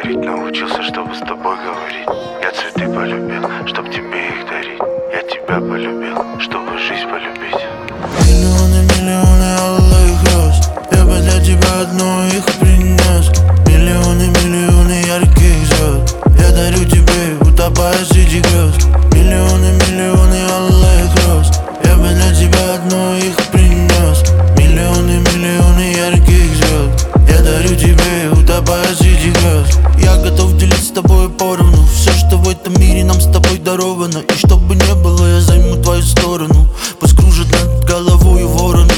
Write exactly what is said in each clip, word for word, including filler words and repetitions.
любить научился, чтобы с тобой говорить. Я цветы полюбил, чтоб тебе их дарить. Я тебя полюбил, чтобы жизнь полюбить. Миллионы, миллионы алых роз, я бы для тебя одну их принес. Миллионы, миллионы ярких звезд, я дарю тебе, утопая среди грез. Миллионы, миллионы алых роз, я бы для тебя одну их принес. Миллионы, миллионы ярких звезд, я дарю тебе, утопая среди грез. Я готов делить с тобой поровну все, что в этом мире нам с тобой даровано. И что бы ни было, я займу твою сторону. Пусть кружат над головой вороны.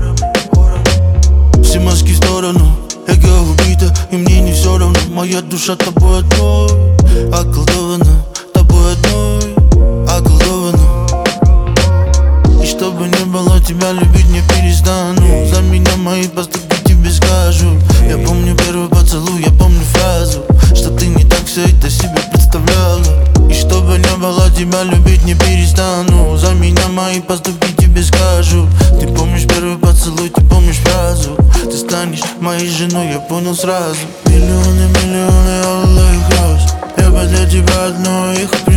Все маски в сторону, эго убито, и мне не все равно. Моя душа тобой одной околдована, тобой одной околдована. И что бы ни было, тебя любить не перестану. За меня мои поступки тебе скажу. Я помню первый поцелуй, я помню фразу, что ты не так все это себе представляла. И что бы ни было, тебя любить не перестану. За меня мои поступки тебе скажу. Ты помнишь первый поцелуй, ты помнишь фразу, ты станешь моей женой, я понял сразу. Миллионы, миллионы алых роз, я бы для тебя одну их